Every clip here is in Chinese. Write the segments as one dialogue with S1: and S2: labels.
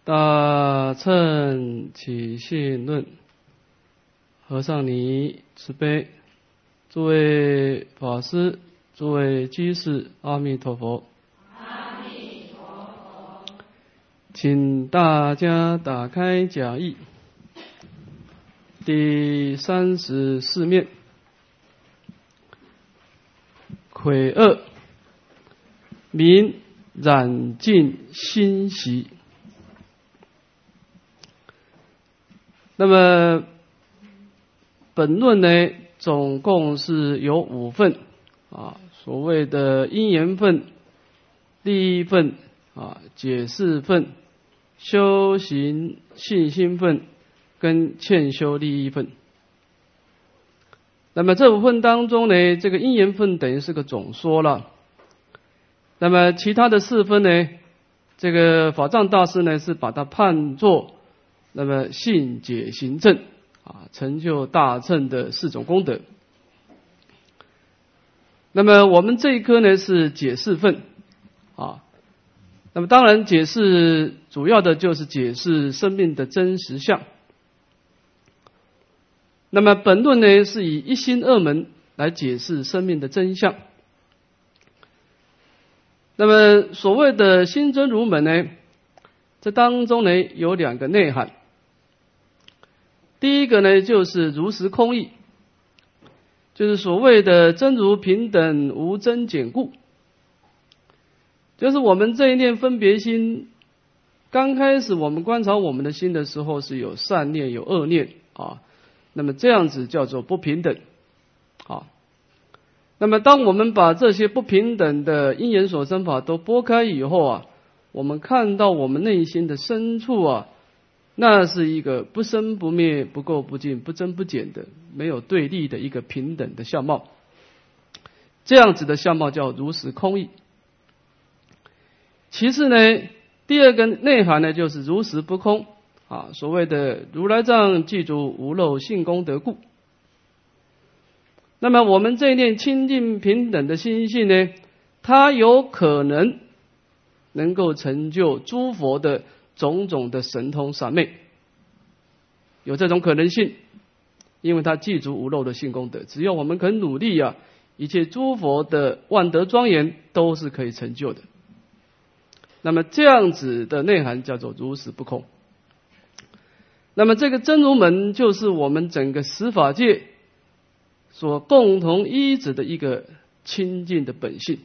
S1: 大乘起信论，和尚你慈悲，诸位法师，诸位居士，阿弥陀佛。
S2: 阿弥陀佛。
S1: 请大家打开讲义第34面，癸二，名染尽心习。那么本论呢，总共是有5份所谓的因缘分、利益分解释分、修行信心分跟欠修利益分。那么这5份当中呢，这个因缘分等于是个总说了。那么其他的4分呢，这个法藏大师呢是把它判作那么信解行证成就大乘的4种功德。那么我们这一科呢是解释分那么当然解释主要的就是解释生命的真实相。那么本论呢是以一心二门来解释生命的真相。那么所谓的心真如门呢，这当中呢有2个内涵。第一个呢就是如实空义，就是所谓的真如平等无增减故，就是我们这一念分别心，刚开始我们观察我们的心的时候是有善念有恶念那么这样子叫做不平等那么当我们把这些不平等的因缘所生法都拨开以后我们看到我们内心的深处那是一个不生不灭、不垢不净、不增不减的，没有对立的一个平等的相貌。这样子的相貌叫如实空义。其次呢，第2个内涵呢就是如实不空所谓的如来藏记住无漏性功德故。那么我们这一念清净平等的心性呢，它有可能能够成就诸佛的种种的神通三昧，有这种可能性，因为它记住无漏的性功德，只要我们肯努力一切诸佛的万德庄严都是可以成就的。那么这样子的内涵叫做如实不空。那么这个真如门就是我们整个十法界所共同依止的一个清净的本性，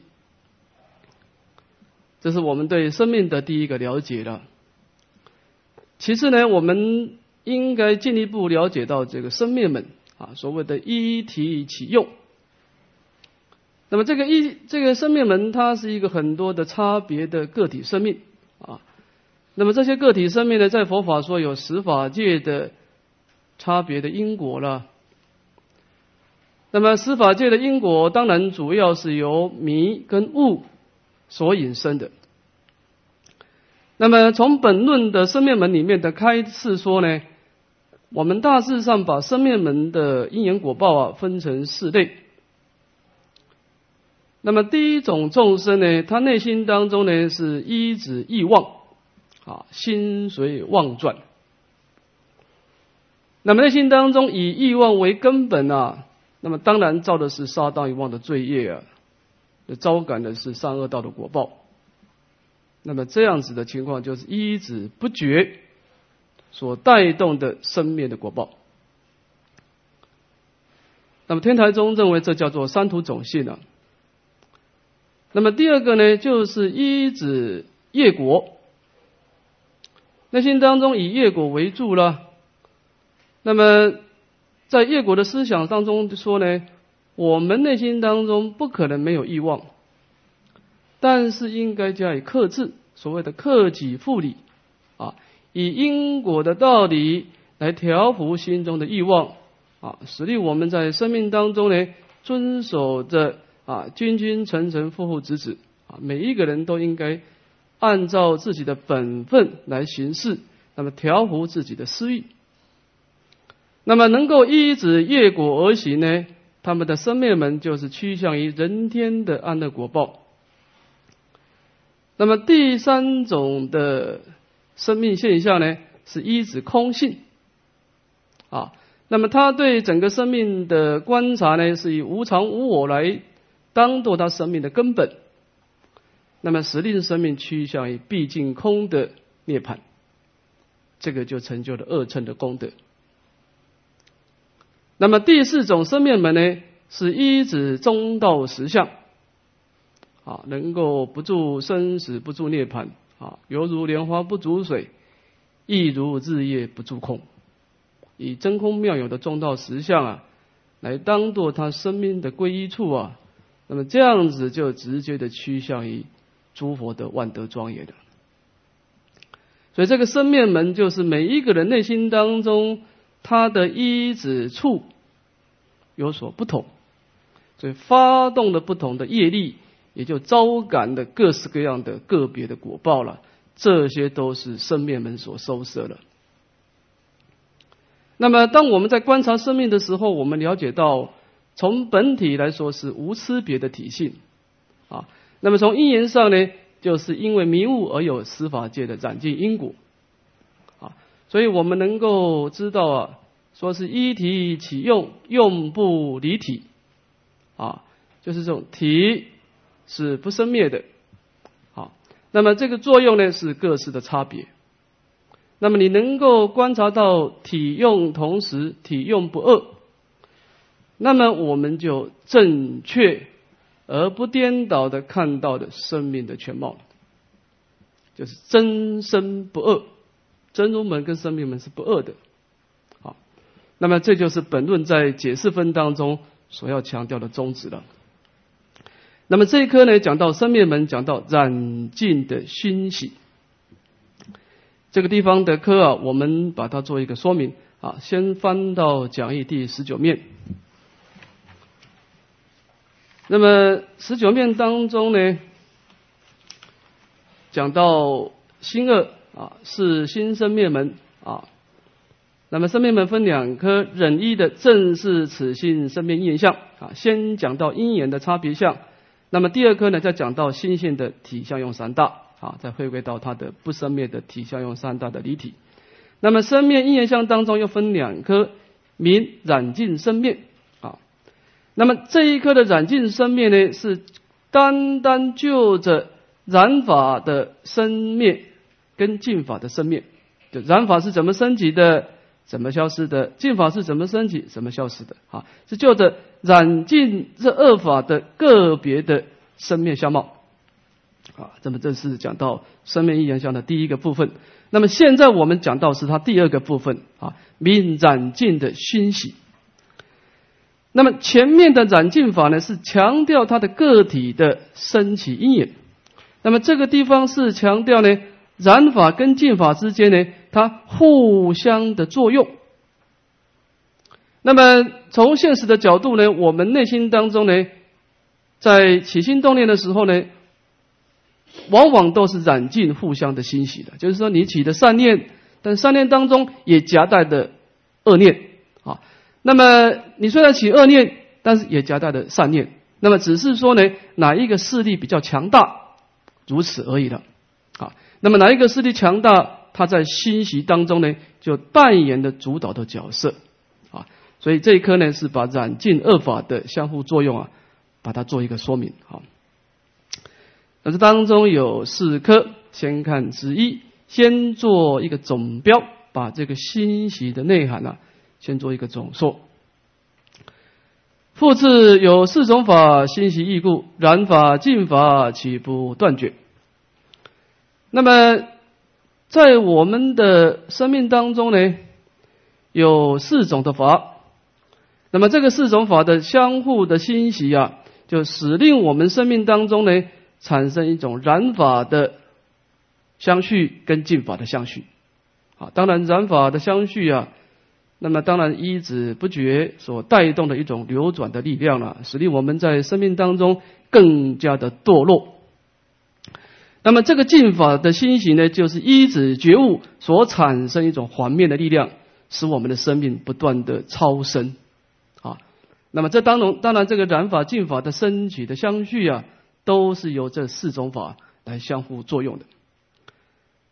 S1: 这是我们对生命的第一个了解了。其次呢，我们应该进一步了解到这个生灭门所谓的一体起用。那么这个生灭门，它是一个很多的差别的个体生命那么这些个体生命呢，在佛法说有十法界的差别的因果了。那么十法界的因果，当然主要是由迷跟悟所引生的。那么从本论的生灭门里面的开示说呢，我们大致上把生灭门的因缘果报分成4类。那么第一种众生呢，他内心当中呢是依止意妄心随妄转。那么内心当中以意妄为根本那么当然造的是杀盗淫妄的罪业招感的是善恶道的果报。那么这样子的情况就是依止不觉所带动的生灭的果报。那么天台宗认为这叫做三途种性那么第2个呢，就是依止业果，内心当中以业果为主了。那么在业果的思想当中说呢，我们内心当中不可能没有欲望，但是应该加以克制，所谓的克己复礼以因果的道理来调伏心中的欲望使令我们在生命当中呢遵守着君君臣臣父父子子每一个人都应该按照自己的本分来行事，那么调伏自己的私欲。那么能够依止业果而行呢，他们的生灭门就是趋向于人天的安乐果报。那么第3种的生命现象呢是依止空性啊。那么他对整个生命的观察呢，是以无常无我来当作他生命的根本，那么使令生命趋向于毕竟空的涅槃，这个就成就了二乘的功德。那么第四种生灭门呢，是依止中道实相啊，能够不住生死，不住涅槃啊，犹如莲花不逐水，亦如日夜不住空，以真空妙有的中道实相啊，来当作他生命的归依处啊，那么这样子就直接的趋向于诸佛的万德庄严的。所以这个生灭门就是每一个人内心当中他的依止处有所不同，所以发动了不同的业力，也就招感的各式各样的个别的果报了，这些都是生灭门所收摄的。那么当我们在观察生命的时候，我们了解到从本体来说是无差别的体性啊。那么从因缘上呢，就是因为迷悟而有十法界的染尽因果啊。所以我们能够知道啊，说是依体起用，用不离体啊，就是这种体是不生灭的啊。那么这个作用呢是各式的差别。那么你能够观察到体用同时，体用不二，那么我们就正确而不颠倒的看到的生命的全貌了，就是真生不二，真如门跟生命门是不二的。好，那么这就是本论在解释分当中所要强调的宗旨了。那么这一科呢，讲到生灭门，讲到染尽的熏习。这个地方的科啊，我们把它做一个说明啊。先翻到讲义第19面。那么19面当中呢，讲到心二啊，是心生灭门啊。那么生灭门分两科，忍一的正是此心生灭因缘相啊。先讲到因缘的差别相，那么第二科呢，再讲到心性的体相用三大。啊，再回归到它的不生灭的体相用三大的离体。那么生灭因缘相当中又分两科，名染尽生灭啊。那么这一科的染尽生灭呢，是单单就着染法的生灭跟净法的生灭。就染法是怎么升起的，怎么消失的；净法是怎么升起，怎么消失的。啊，是就着染尽这二法的个别的生灭相貌。啊，那么这是讲到生灭因缘相的第一个部分。那么现在我们讲到是它第二个部分啊，名染尽的熏习。那么前面的染尽法呢，是强调它的个体的升起因缘。那么这个地方是强调呢，染法跟净法之间呢，它互相的作用。那么从现实的角度呢，我们内心当中呢，在起心动念的时候呢，往往都是染尽互相的欣喜的，就是说你起的善念，但善念当中也夹带的恶念啊。那么你虽然起恶念，但是也夹带的善念，那么只是说呢，哪一个势力比较强大，如此而已了啊。那么哪一个势力强大，它在欣喜当中呢，就扮演了主导的角色啊。所以这一科呢，是把染尽二法的相互作用啊，把它做一个说明啊。那这当中有4科，先看之一，先做一个总标，把这个欣喜的内涵啊，先做一个总说。复次有4种法，欣喜异故，染法净法岂不断绝？那么在我们的生命当中呢，有4种的法。那么这个4种法的相互的欣喜啊，就使令我们生命当中呢，产生一种染法的相续跟净法的相续啊。当然染法的相续啊，那么当然依止不绝所带动的一种流转的力量了，使令我们在生命当中更加的堕落。那么这个净法的欣喜呢，就是依止觉悟所产生一种环面的力量，使我们的生命不断的超升啊。那么这当然这个染法净法的升起的相续啊，都是由这4种法来相互作用的。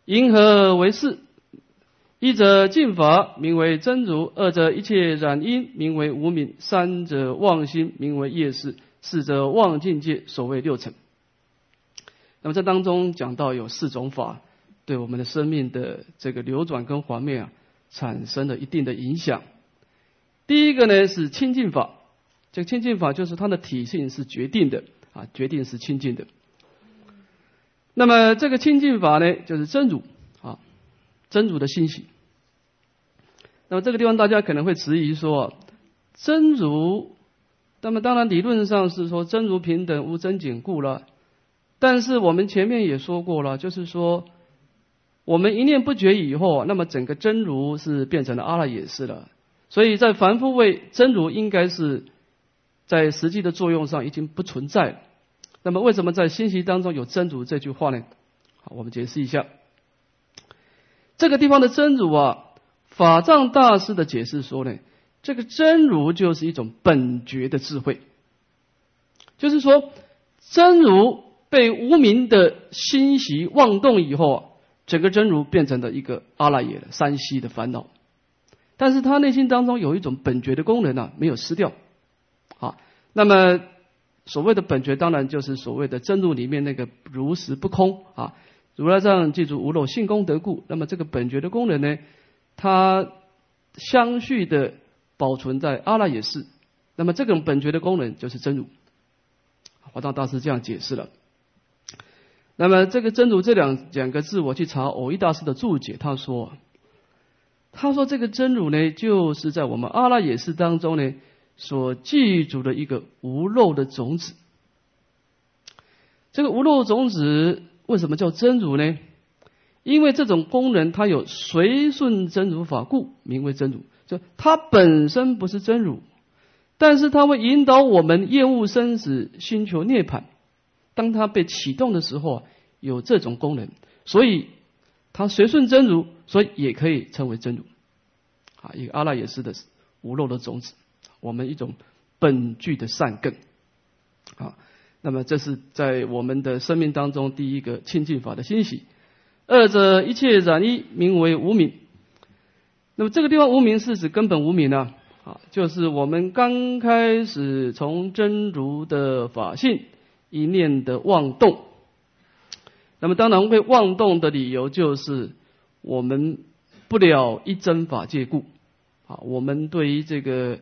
S1: 因何为是？一者净法，名为真如；二者一切染因，名为无明；三者妄心，名为业识；四者妄境界，所谓六尘。那么这当中讲到有4种法，对我们的生命的这个流转跟环灭产生了一定的影响。第一个呢是清净法，这个清净法就是它的体性是决定的决定是清净的。那么这个清净法呢，就是真如真如的欣喜。那么这个地方大家可能会质疑说，真如，那么当然理论上是说真如平等无增减故了，但是我们前面也说过了，就是说我们一念不觉以后，那么整个真如是变成了阿赖耶识了，所以在凡夫位真如应该是在实际的作用上已经不存在了。那么为什么在欣喜当中有真如这句话呢？好，我们解释一下。这个地方的真如法藏大师的解释说呢，这个真如就是一种本觉的智慧，就是说真如被无明的欣喜妄动以后整个真如变成了一个阿赖耶的三息的烦恼，但是他内心当中有一种本觉的功能没有失掉那么所谓的本觉当然就是所谓的真如里面那个如实不空如来藏记住无漏性功德故，那么这个本觉的功能呢，它相续的保存在阿赖耶识，那么这种本觉的功能就是真如。华藏大师这样解释了。那么这个真如这两个字，我去查藕益大师的注解，他说这个真如呢，就是在我们阿赖耶识当中呢所记住的一个无漏的种子。这个无漏种子为什么叫真如呢？因为这种功能它有随顺真如法故，名为真如。就它本身不是真如，但是它会引导我们厌恶生死，寻求涅槃。当它被启动的时候有这种功能，所以它随顺真如，所以也可以称为真如一个阿赖耶识的无漏的种子，我们一种本具的善根那么这是在我们的生命当中第一个清净法的欣喜。二者一切染依，名为无明。那么这个地方无明是指根本无明就是我们刚开始从真如的法性一念的妄动。那么当然会妄动的理由就是我们不了一真法界故我们对于这个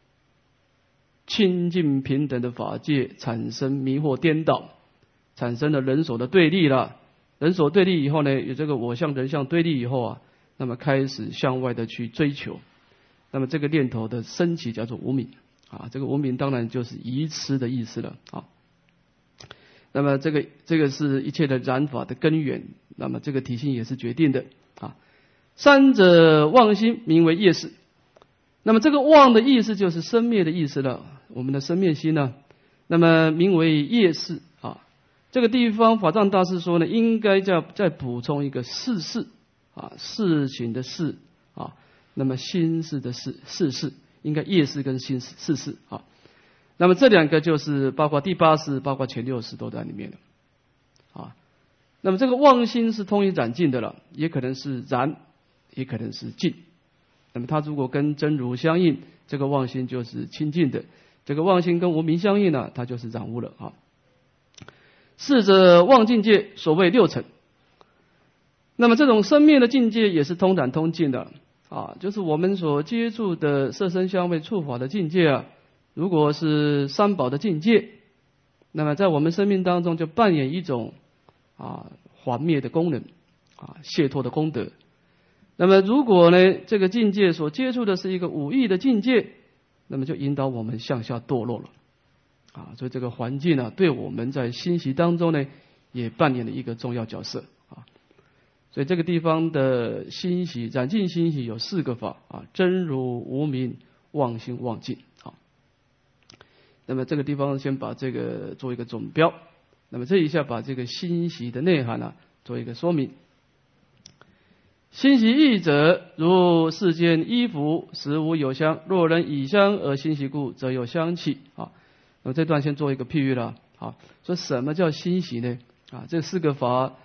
S1: 清净平等的法界产生迷惑颠倒，产生了人所的对立了。人所对立以后呢，有这个我相人相对立以后那么开始向外的去追求，那么这个念头的升起叫做无明这个无明当然就是愚痴的意思了那么这个是一切的染法的根源，那么这个体性也是决定的三者妄心，名为业识。那么这个妄的意思就是生灭的意思了，我们的生灭心那么名为业识这个地方法藏大师说呢，应该再补充一个事事事情的事那么心事的事，事事应该业识跟心事事那么这两个就是包括第8识，包括前6识都在里面了那么这个妄心是通于染净的了，也可能是染，也可能是净。那么它如果跟真如相应，这个妄心就是清净的；这个妄心跟无明相应它就是染污了四者妄境界，所谓六尘。那么这种生灭的境界也是通染通净的就是我们所接触的色声香味触法的境界如果是三宝的境界，那么在我们生命当中就扮演一种还灭的功能解脱的功德。那么如果呢这个境界所接触的是一个五欲的境界，那么就引导我们向下堕落了所以这个环境对我们在欣喜当中呢也扮演了一个重要角色所以这个地方的欣喜染净欣喜有4个法真如无明妄心妄境那么这个地方先把这个做一个总标，那么这一下把这个欣喜的内涵做一个说明。欣喜义者，如世间衣服实无有香，若人以香而欣喜故，则有香气那么这段先做一个譬喻了说什么叫欣喜呢这4个法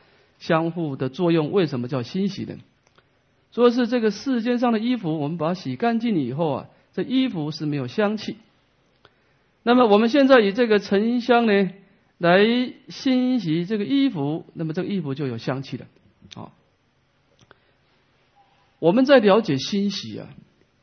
S1: 相互的作用，为什么叫欣喜呢？说是这个世间上的衣服，我们把它洗干净以后啊，这衣服是没有香气。那么我们现在以这个沉香呢来欣喜这个衣服，那么这个衣服就有香气了。啊，我们在了解欣喜啊，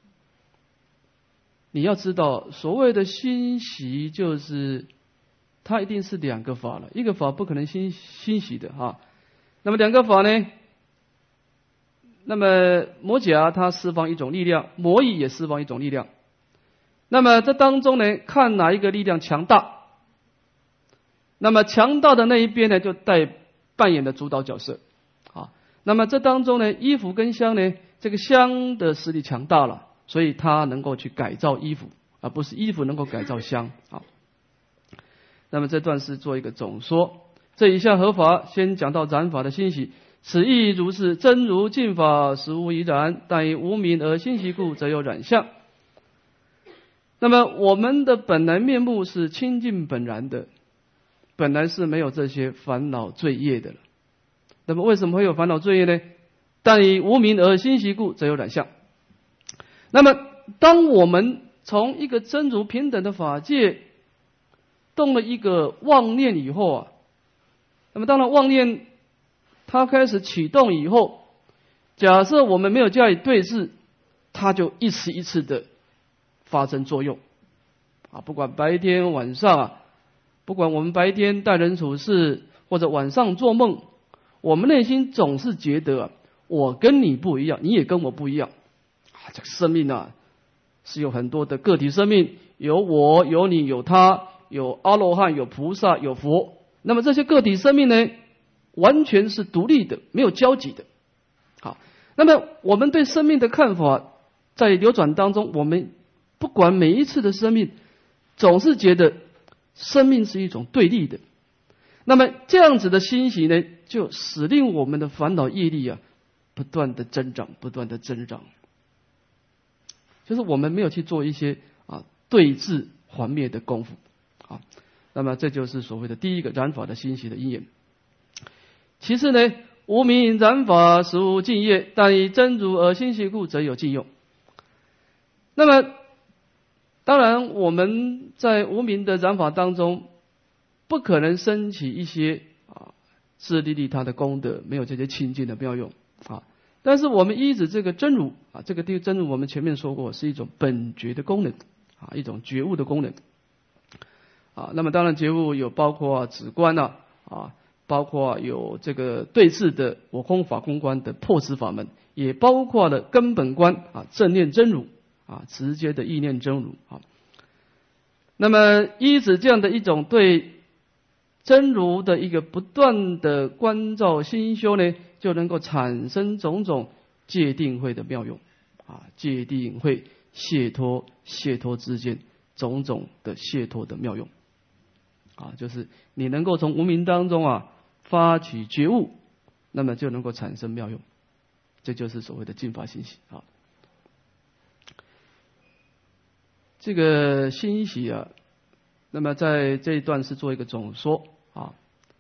S1: 你要知道，所谓的欣喜就是它一定是两个法了，一个法不可能欣喜的哈。那么两个法呢？那么魔甲它释放一种力量，魔乙也释放一种力量。那么这当中呢，看哪一个力量强大，那么强大的那一边呢，就扮演的主导角色。啊，那么这当中呢，衣服跟香呢，这个香的实力强大了，所以它能够去改造衣服，而不是衣服能够改造香。好，那么这段是做一个总说。这以下合法先讲到染法的欣喜，此亦如是，真如净法实无一染，但以无明而欣喜故，则有染相。那么我们的本来面目是清净本然的，本来是没有这些烦恼罪业的了。那么为什么会有烦恼罪业呢？但以无明而欣喜故，则有染相。那么当我们从一个真如平等的法界动了一个妄念以后啊，那么当然妄念它开始启动以后，假设我们没有加以对治，它就一次一次的发生作用啊，不管白天晚上啊，不管我们白天待人处事，或者晚上做梦，我们内心总是觉得啊，我跟你不一样，你也跟我不一样啊。这个生命啊，是有很多的个体生命，有我，有你，有他，有阿罗汉，有菩萨，有佛。那么这些个体生命呢，完全是独立的，没有交集的。好，那么我们对生命的看法，在流转当中，我们不管每一次的生命，总是觉得生命是一种对立的。那么这样子的欣喜呢，就使令我们的烦恼业力啊，不断的增长，不断的增长。就是我们没有去做一些对治还灭的功夫啊。那么这就是所谓的第一个染法的欣喜的因缘。其次呢，无明染法实无尽业，但以真如而欣喜故，则有尽用。那么当然我们在无明的染法当中，不可能升起一些自利利他的功德，没有这些清净的妙用啊。但是我们依止这个真如啊，这个真如我们前面说过是一种本觉的功能啊，一种觉悟的功能啊。那么当然觉悟有包括止观啊，包括有这个对治的我空法空观的破执法门，也包括了根本观啊，正念真如啊，直接的意念真如啊。那么依止这样的一种对真如的一个不断的关照心修呢，就能够产生种种戒定慧的妙用啊，戒定慧解脱之间种种的解脱的妙用啊，就是你能够从无明当中发起觉悟，那么就能够产生妙用，这就是所谓的净法欣喜啊。这个欣喜啊，那么在这一段是做一个总说啊。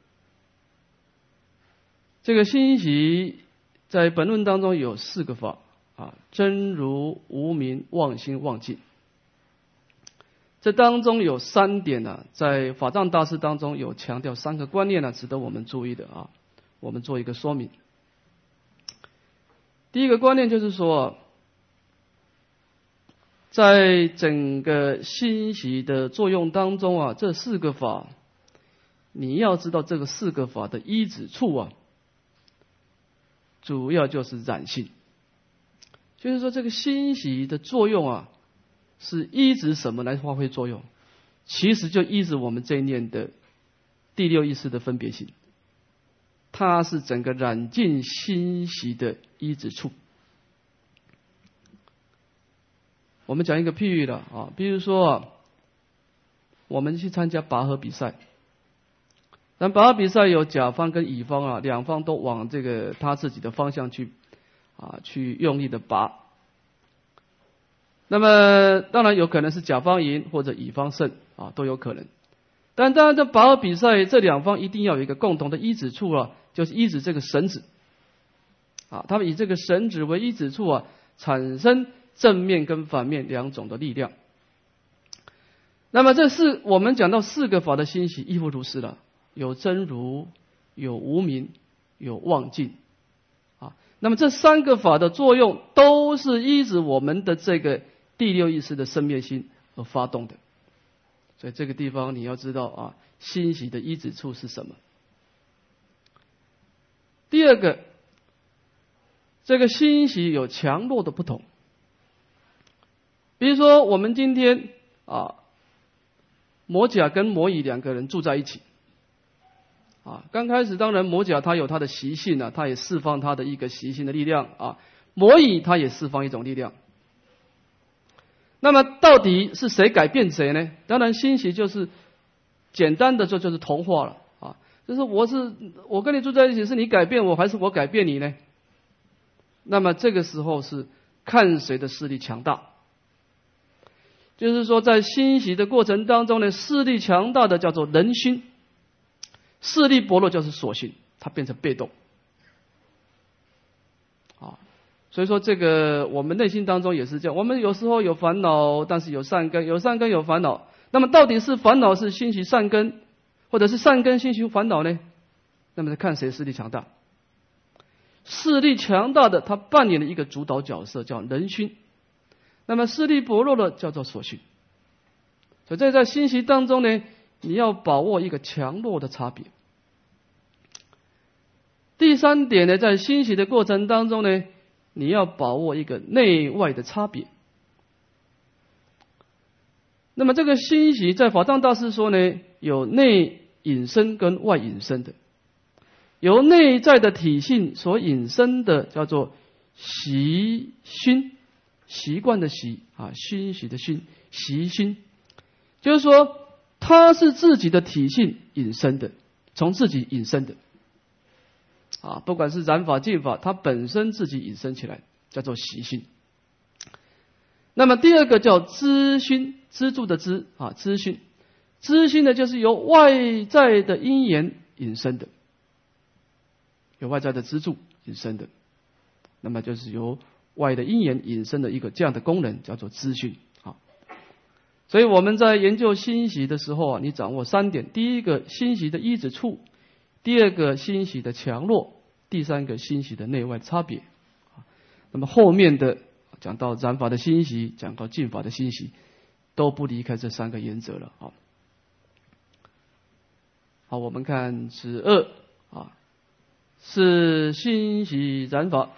S1: 这个欣喜在本论当中有4个法啊，真如、无明、妄心、妄境。这当中有3点在法藏大师当中有强调3个观念值得我们注意的啊，我们做一个说明。第一个观念就是说，在整个欣喜的作用当中这4个法，你要知道这个4个法的依止处主要就是染性。就是说这个欣喜的作用是依止什么来发挥作用？其实就依止我们这一念的第6意识的分别性，它是整个染净欣喜的依止处。我们讲一个譬喻了比如说我们去参加拔河比赛，但拔河比赛有甲方跟乙方两方都往这个他自己的方向去用力的拔。那么当然有可能是甲方赢或者乙方胜都有可能。 但当然在拔河比赛，这两方一定要有一个共同的依止处啊，就是依止这个绳子啊，他们以这个绳子为依止处啊，产生正面跟反面两种的力量。那么我们讲到四个法的欣喜，亦复如是了，有真如，有无明，有妄境啊。那么这三个法的作用，都是依止我们的这个第六意识的生灭心而发动的。所以这个地方你要知道啊，欣喜的依止处是什么。第二个，这个欣喜有强弱的不同。比如说我们今天啊，魔甲跟魔乙两个人住在一起啊，刚开始当然魔甲他有他的习性啊，他也释放他的一个习性的力量啊，魔乙他也释放一种力量。那么到底是谁改变谁呢？当然欣喜就是简单的说就是同化了啊，就是我跟你住在一起，是你改变我还是我改变你呢？那么这个时候是看谁的势力强大。就是说在欣喜的过程当中呢，势力强大的叫做人心，势力薄弱就是所心，它变成被动啊。所以说这个我们内心当中也是这样，我们有时候有烦恼，但是有善根，有善根有烦恼。那么到底是烦恼是欣喜善根，或者是善根欣喜烦恼呢？那么看谁势力强大。势力强大的他扮演了一个主导角色，叫人心。那么势力薄弱的叫做所心。所以在欣喜当中呢，你要把握一个强弱的差别。第三点呢，在欣喜的过程当中呢，你要把握一个内外的差别。那么这个欣喜在法藏大师说呢，有内引生跟外引生的。由内在的体性所引生的叫做习熏，习惯的习啊，熏习的熏，习熏，就是说它是自己的体性引生的，从自己引生的啊，不管是染法净法，它本身自己引生起来，叫做习熏。那么第二个叫资熏，资助的资啊，资熏，资熏呢就是由外在的因缘引生的。有外在的资助引生的，那么就是由外的因缘引生的一个这样的功能，叫做资讯啊。所以我们在研究欣喜的时候啊，你掌握三点：第一个欣喜的依止处，第二个欣喜的强弱，第三个欣喜的内外差别。那么后面的讲到染法的欣喜，讲到净法的欣喜，都不离开这三个原则了啊。好，我们看子二啊。是欣喜染法，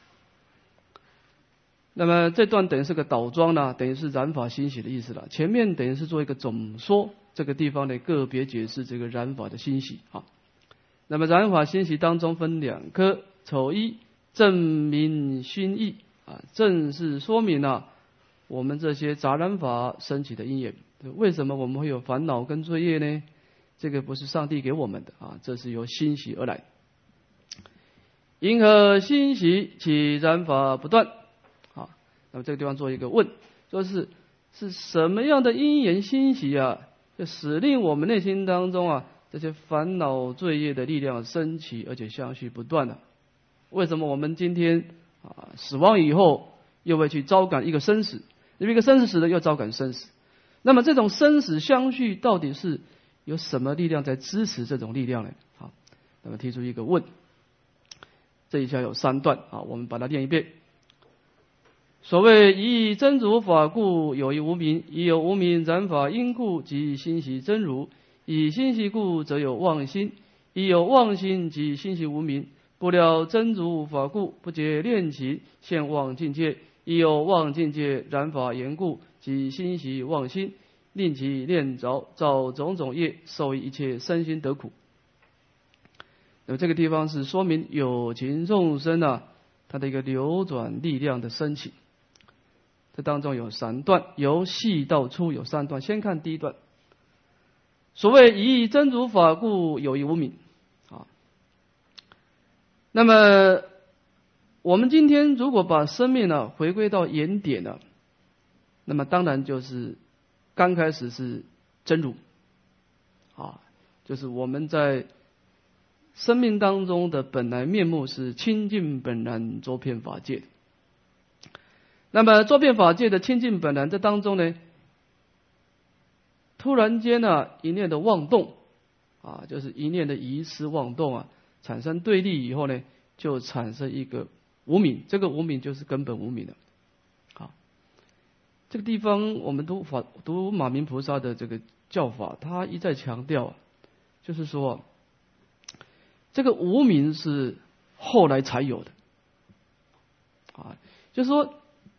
S1: 那么这段等于是个倒装呢，等于是染法欣喜的意思了。前面等于是做一个总说，这个地方呢个别解释这个染法的欣喜啊。那么染法欣喜当中分两科，丑一正明熏意啊，正是说明了我们这些杂染法升起的因缘。为什么我们会有烦恼跟罪业呢？这个不是上帝给我们的啊，这是由欣喜而来。因何欣喜其染法不断？好，那么这个地方做一个问，说是什么样的因缘欣喜啊，就使令我们内心当中啊这些烦恼罪业的力量升起，而且相续不断呢？为什么我们今天啊死亡以后又会去招感一个生死？因为一个生死死了又招感生死，那么这种生死相续到底是有什么力量在支持这种力量呢？好，那么提出一个问。这一下有三段啊，我们把它念一遍。所谓以真如法故，有一无明；以有无明染法因故，即欣喜真如；以欣喜故，则有妄心；以有妄心，即欣喜无明。不料真如法故，不解炼起，现妄境界；以有妄境界染法缘故，即欣喜妄心，令其炼着造种种业，受一切身心得苦。那么这个地方是说明有情众生啊，它的一个流转力量的升起。这当中有三段，由细到粗有三段。先看第一段，所谓以真如法故，有一无明啊。那么我们今天如果把生命呢回归到原点呢，那么当然就是刚开始是真如啊，就是我们在生命当中的本来面目是清净本然周遍法界。那么周遍法界的清净本然这当中呢，突然间呢，一念的妄动啊，就是一念的疑思妄动啊，产生对立以后呢，就产生一个无明，这个无明就是根本无明了。好，这个地方我们读马明菩萨的这个教法，他一再强调，就是说这个无明是后来才有的啊，就是说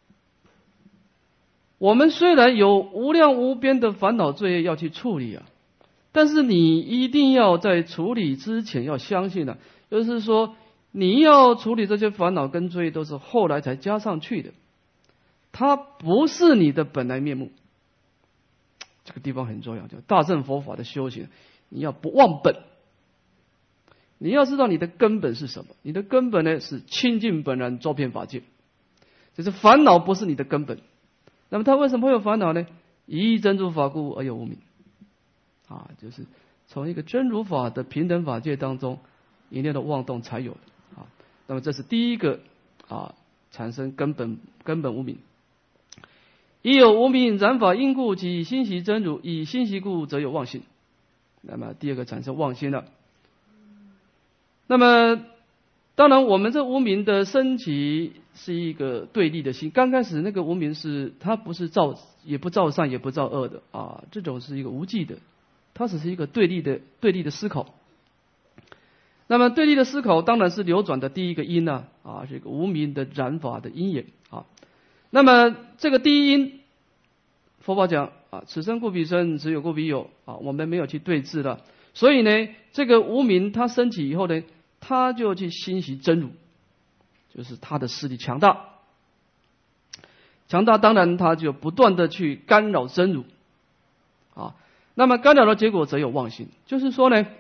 S1: 我们虽然有无量无边的烦恼罪业要去处理啊，但是你一定要在处理之前要相信啊，就是说你要处理这些烦恼跟罪业都是后来才加上去的，它不是你的本来面目。这个地方很重要，就大乘佛法的修行，你要不忘本，你要知道你的根本是什么。你的根本呢是清净本然周遍法界，就是烦恼不是你的根本。那么他为什么会有烦恼呢？一真如法故而有无明啊，就是从一个真如法的平等法界当中一念的妄动才有的啊。那么这是第一个啊，产生根本无明。以有无明染法因故及心习真如，以心习故则有妄心。那么第二个产生妄心了。那么当然我们这无明的升起是一个对立的心，刚开始那个无明是它不是也不造善也不造恶的啊，这种是一个无记的，它只是一个对立的思考。那么对立的思考当然是流转的第一个因啊，是一个无明的染法的因也啊。那么这个第一因，佛法讲啊，此生故彼生，此有故彼有啊，我们没有去对治了。所以呢，这个无明它升起以后呢，他就去心习真如，就是他的势力强大，当然他就不断的去干扰真如啊。那么干扰的结果则有妄心，就是说呢，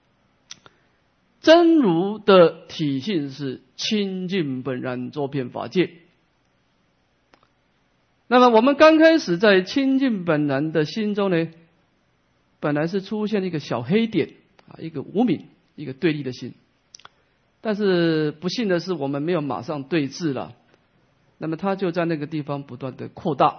S1: 真如的体性是清净本然周遍法界。那么我们刚开始在清净本然的心中呢，本来是出现一个小黑点啊，一个无明，一个对立的心。但是不幸的是，我们没有马上对治了，那么它就在那个地方不断的扩大，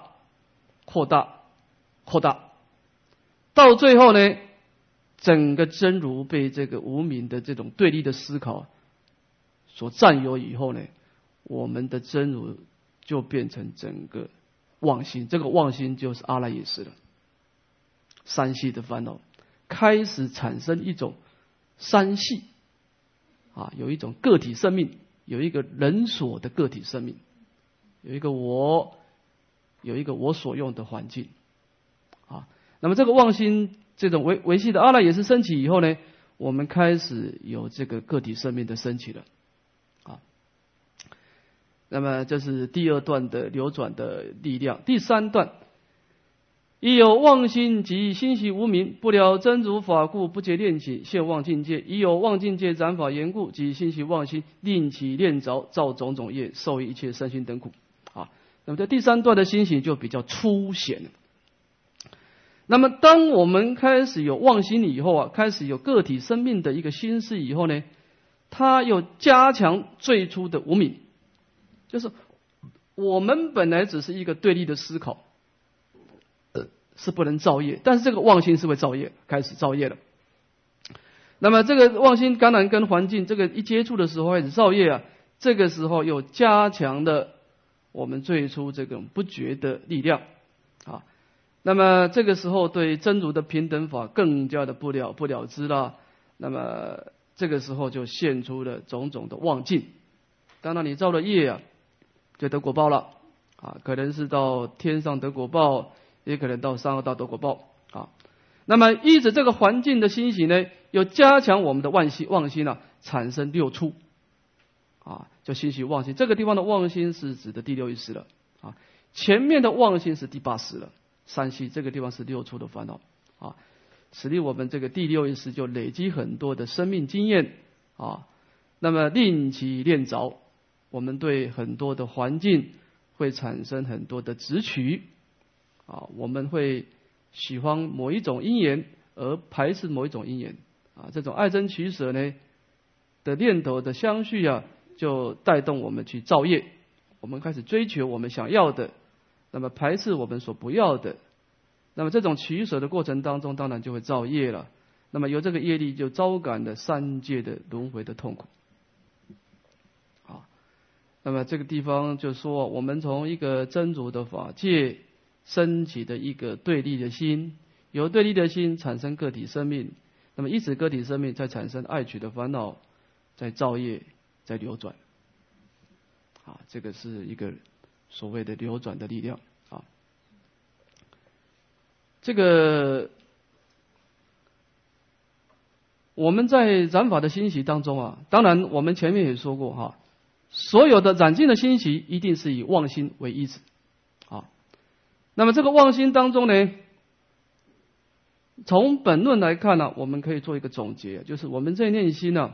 S1: 到最后呢，整个真如被这个无明的这种对立的思考所占有以后呢，我们的真如就变成整个妄心，这个妄心就是阿赖耶识了，三系的烦恼开始产生一种三系。有一种个体生命，有一个人所的个体生命，有一个我所用的环境啊。那么这个妄心，这种维系的阿赖耶识升起以后呢，我们开始有这个个体生命的升起了啊。那么这是第二段的流转的力量。第三段，亦有妄心及心习无明，不了真如法故，不觉念起，现妄境界。亦有妄境界染法缘故，及心习妄心，令起念着，造种种业，受一切身心等苦啊。那么在第三段的心行就比较粗显了。那么当我们开始有妄心以后啊，开始有个体生命的一个心识以后呢，它又加强最初的无明，就是我们本来只是一个对立的思考，是不能造业，但是这个妄心是会造业，开始造业了。那么这个妄心当然跟环境这个一接触的时候开始造业啊，这个时候又加强了我们最初这种不觉的力量啊。那么这个时候对真如的平等法更加的不了知了。那么这个时候就现出了种种的妄境。当然你造了业啊，就得果报了啊，可能是到天上得果报，也可能到三恶道得果报啊。那么依着这个环境的欣喜呢，又加强我们的妄心啊，产生六处啊，就欣喜妄心。这个地方的妄心是指的第六意识了啊，前面的妄心是第八识了。三系这个地方是六处的烦恼啊，使令我们这个第六意识就累积很多的生命经验啊。那么令其念着，我们对很多的环境会产生很多的执取啊，我们会喜欢某一种因缘而排斥某一种因缘啊。这种爱憎取舍呢的念头的相续啊，就带动我们去造业。我们开始追求我们想要的，那么排斥我们所不要的。那么这种取舍的过程当中，当然就会造业了。那么由这个业力就招感了三界的轮回的痛苦。那么这个地方就说，我们从一个真如的法界升起的一个对立的心，由对立的心产生个体生命，那么依此个体生命再产生爱取的烦恼，在造业，在流转。这个是一个所谓的流转的力量啊。这个我们在染法的欣喜当中啊，当然我们前面也说过所有的染净的欣喜一定是以妄心为依止啊。那么这个妄心当中呢，从本论来看呢，我们可以做一个总结，就是我们这念心呢，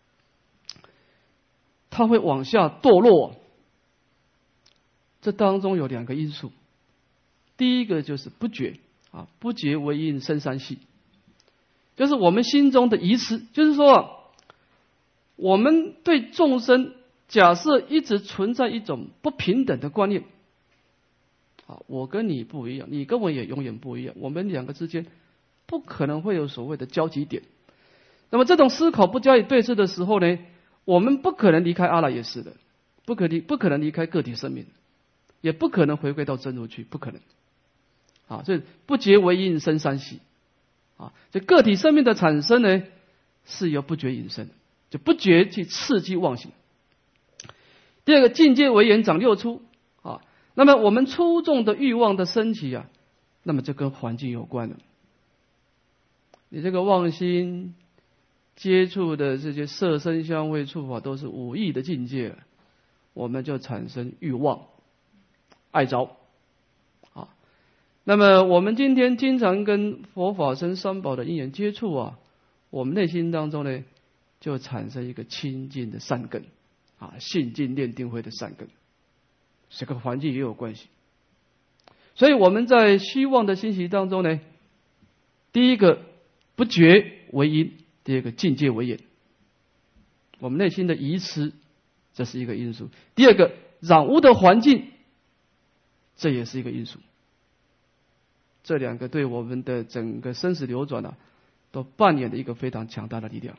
S1: 它会往下堕落。这当中有两个因素，第一个就是不觉不觉为因生三系，就是我们心中的疑痴，就是说我们对众生假设一直存在一种不平等的观念我跟你不一样，你跟我也永远不一样，我们两个之间不可能会有所谓的交集点。那么这种思考不加以对峙的时候呢，我们不可能离开阿赖耶识的，不可能离开个体生命，也不可能回归到真如去，不可能所以不觉为因生三系这个体生命的产生呢，是由不觉引生的，就不觉去刺激妄心。第二个，境界为缘长六出那么我们粗重的欲望的升起那么就跟环境有关了。你这个妄心接触的这些色声香味触法都是五欲的境界，我们就产生欲望、爱着那么我们今天经常跟佛法僧三宝的因缘接触我们内心当中呢，就产生一个清净的善根信净念定慧的善根，这个环境也有关系。所以我们在虚妄的欣喜当中呢，第一个不觉为因，第二个境界为缘，我们内心的疑痴，这是一个因素。第二个染污的环境，这也是一个因素。这两个对我们的整个生死流转都扮演了一个非常强大的力量。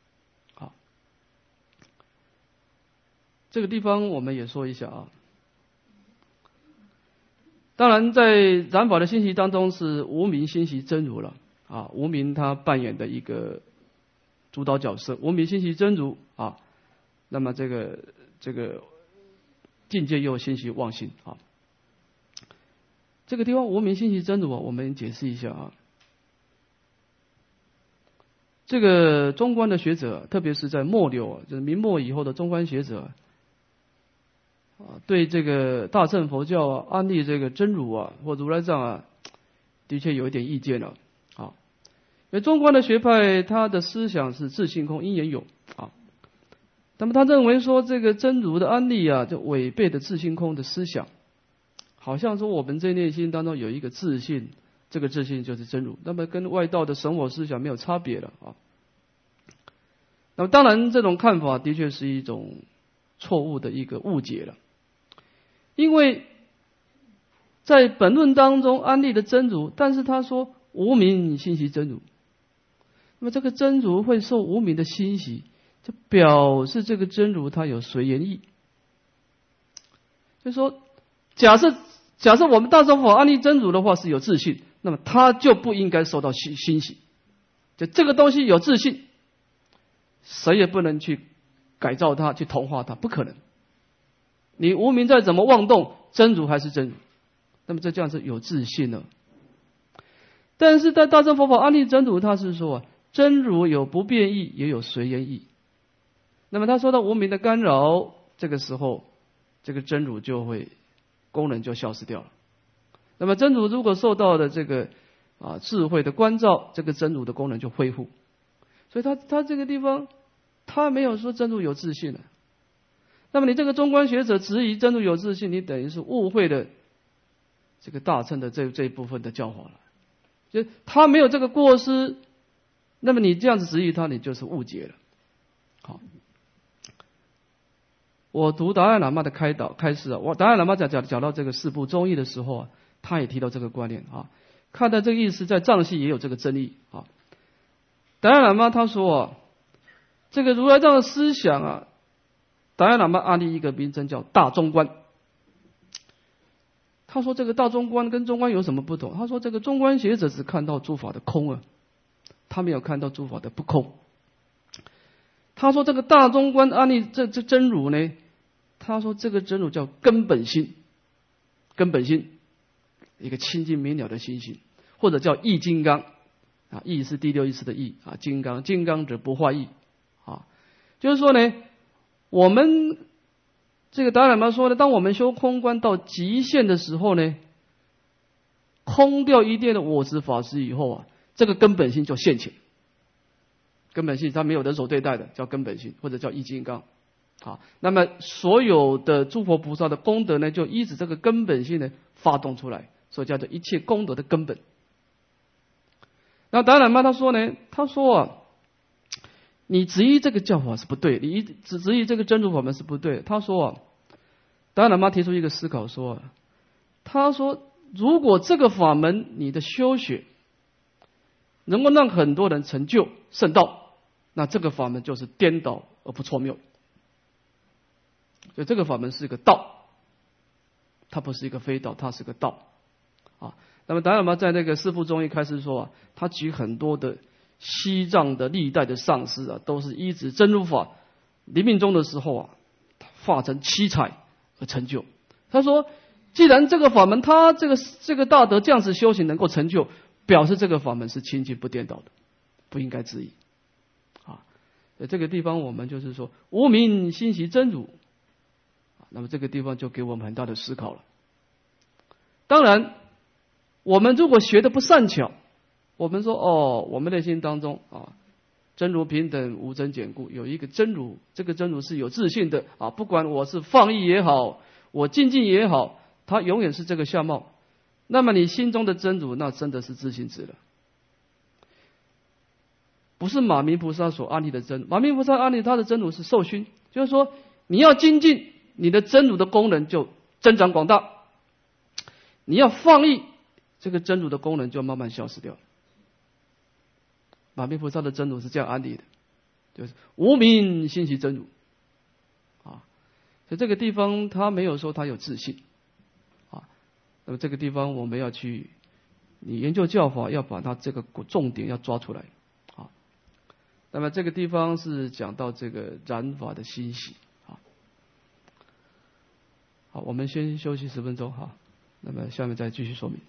S1: 这个地方我们也说一下当然在染法的欣喜当中是无明欣喜真如了无明它扮演的一个主导角色，无明欣喜真如那么这个境界又欣喜妄心这个地方无明欣喜真如我们解释一下这个中观的学者，特别是在末流就是明末以后的中观学者对这个大乘佛教安立这个真如或如来藏的确有一点意见了因为中观的学派他的思想是自性空因缘有那么他认为说这个真如的安立就违背的自性空的思想，好像说我们这内心当中有一个自性，这个自性就是真如，那么跟外道的神我思想没有差别了那么当然这种看法的确是一种错误的一个误解了，因为在本论当中安立的真如，但是他说无明欣喜真如，那么这个真如会受无明的欣喜，就表示这个真如它有随缘意。就是说假设我们大乘法安立真如的话是有自信，那么它就不应该受到欣喜，就这个东西有自信，谁也不能去改造它，去同化它，不可能。你无明再怎么妄动，真如还是真如，那么这样是有自信了。但是在大乘佛法安立真如，他是说真如有不变义，也有随缘义。那么他说到无明的干扰，这个时候这个真如就会功能就消失掉了。那么真如如果受到的这个智慧的关照，这个真如的功能就恢复。所以他这个地方他没有说真如有自信了。那么你这个中观学者质疑真如有自信，你等于是误会了这个大乘的这一部分的教法了。 就他没有这个过失，那么你这样子质疑他，你就是误解了。好，我读达赖喇嘛的开示啊，达赖喇嘛讲到这个四部宗义的时候啊，他也提到这个观念啊。看到这个意思，在藏系也有这个争议啊。达赖喇嘛他说啊，这个如来藏的思想啊，达赖喇嘛安立一个名称叫大中观。他说这个大中观跟中观有什么不同？他说这个中观学者只看到诸法的空啊，他没有看到诸法的不空。他说这个大中观安立这真如呢，他说这个真如叫根本心，根本心，一个清净明了的心性，或者叫意金刚啊，意是第六意识的意啊，金刚，金刚者不坏意啊，就是说呢，我们这个达赖喇嘛说呢，当我们修空观到极限的时候呢，空掉一点的我执法执以后啊，这个根本性就现前。根本性它没有人手对待的叫根本性，或者叫意金刚。好，那么所有的诸佛菩萨的功德呢，就依止这个根本性呢发动出来，所以叫做一切功德的根本。那达赖喇嘛他说呢，他说啊，你质疑这个教法是不对，你质疑这个真如法门是不对。他说啊，达赖喇嘛提出一个思考说，他说如果这个法门你的修学能够让很多人成就圣道，那这个法门就是颠倒而不错谬。所以这个法门是一个道，它不是一个非道，它是个道啊。那么达赖喇嘛在那个四部宗义开始说啊，他举很多的西藏的历代的上师啊，都是依止真如法临命终的时候啊，化成七彩而成就。他说，既然这个法门他这个大德这样子修行能够成就，表示这个法门是清净不颠倒的，不应该质疑啊。这个地方我们就是说无明心习真如，那么这个地方就给我们很大的思考了。当然我们如果学的不善巧，我们说我们内心当中啊，真如平等无增减故，有一个真如，这个真如是有自信的啊，不管我是放逸也好，我静静也好，它永远是这个相貌。那么你心中的真如，那真的是自信子了，不是马明菩萨所安立的真。马明菩萨安立他的真如是受熏，就是说你要精进，你的真如的功能就增长广大；你要放逸，这个真如的功能就慢慢消失掉。马明菩萨的真如是这样安立的，就是无明心习真如啊。所以这个地方他没有说他有自信啊。那么这个地方我们要去，你研究教法要把它这个重点要抓出来啊。那么这个地方是讲到这个染法的欣喜啊。好，我们先休息10分钟哈，那么下面再继续说明。